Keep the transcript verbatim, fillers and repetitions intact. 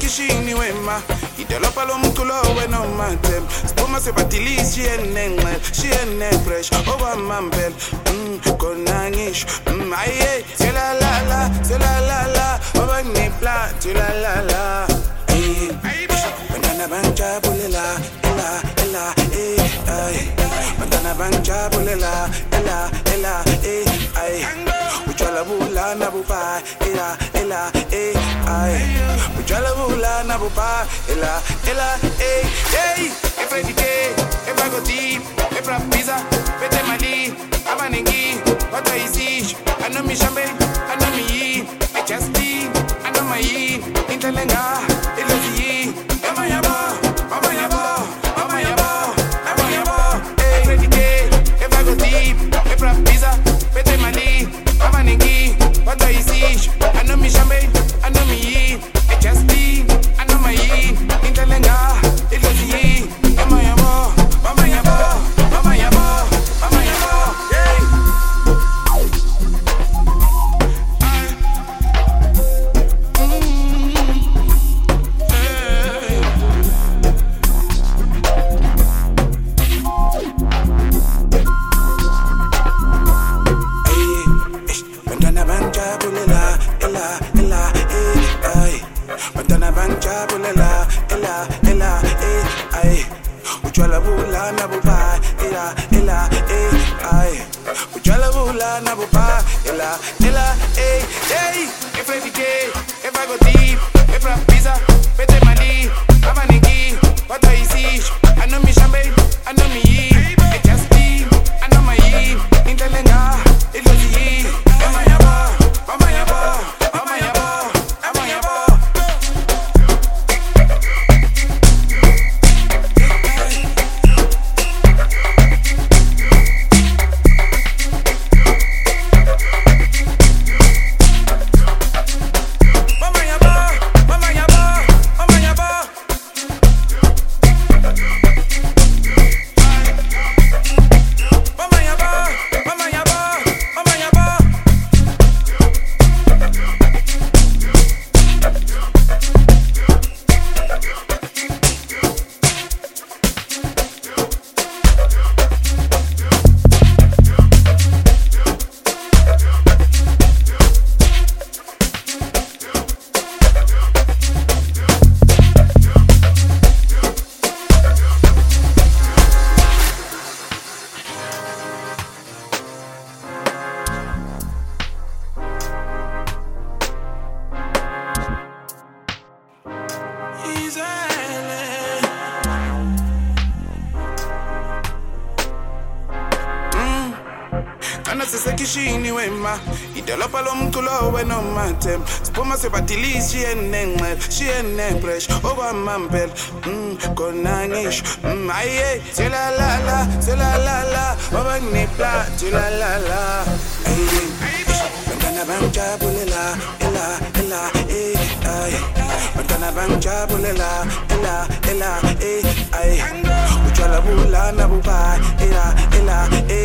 sekishini wema idolopha lomculo wena umatem siphuma sebatilisi shiyenenqel shiyenepresh okwamambela mm kona ngisho mm aye sela la la sela la la abanipla sela la la eh bantana banjabulela ela ela eh ay bantana banjabulela ela ela eh ay Ujala bula na bupa, ela, ela, eh, ay. Ujala bula na bupa, ela, ela, eh, hey. If I D K, if I go deep, if I pizza, pete mali, abanengi, what I see. I know me champagne, I know me yi, I just be, I know my yi, intelenga, elozi, ama yaba, ama yaba, ama yaba, ama yaba. If I D K, if I go deep, if I pizza, pete mali. Abanengi, what I see. I know me champagne, I know me yi. I just be, I know my yi. Intelenga, it was yi. Mama yabo, mama yabo, mama yabo, mama yabo. Yeah. Bantana banjabulela, ela, ela, eh, ay. Ujwala bula na bupa, ela, ela, eh, ay. Ujwala bula na bupa, ela, ela, eh, hey. If I D K, if I go deep, if I pizza, pete mali, abanengi, what I see. I know me champagne, I know me yi. I just be, I know my yi. Intelenga, it was yi. Mama yabo, mama yabo, mama yabo, mama yabo. Sekishini wema idolopha lomculo wena umatem siphuma sebatilisi shiyenenqel shiyenepresh okwamambela mm kona ngisho mm aye sela la la sela la la abanipla sela la la ay bantana banjabulela ela ela eh ay bantana banjabulela ela ela eh ay ujwala bula na bupa ela ela